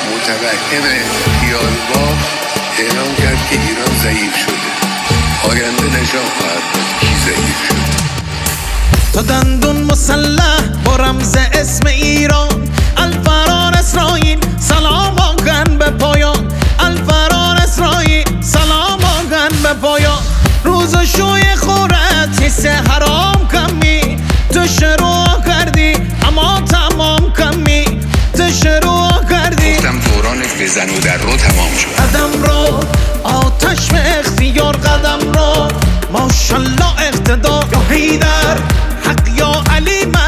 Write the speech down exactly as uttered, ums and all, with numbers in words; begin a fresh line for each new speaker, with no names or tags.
متوهم خیالباف اعلام کرد که ایران ضعیف شده. آینده نشان خواهد داد کی ضعیف شده.
تا دندون مسلح با رمز اسم ایران، الفرار اسرائیل سلام آگن به پایان، الفرار اسرائیل سلام آگن به پایان. روز شوی خورت حس حرام کمی، تو شروع کردی اما تمام کمی، تو شروع کردی.
گفتم دوران بزن و در رو تمام شد.
قدم رو آتش به اختیار، قدم رو ماشالله اقتدار. یا حیدر حق یا علی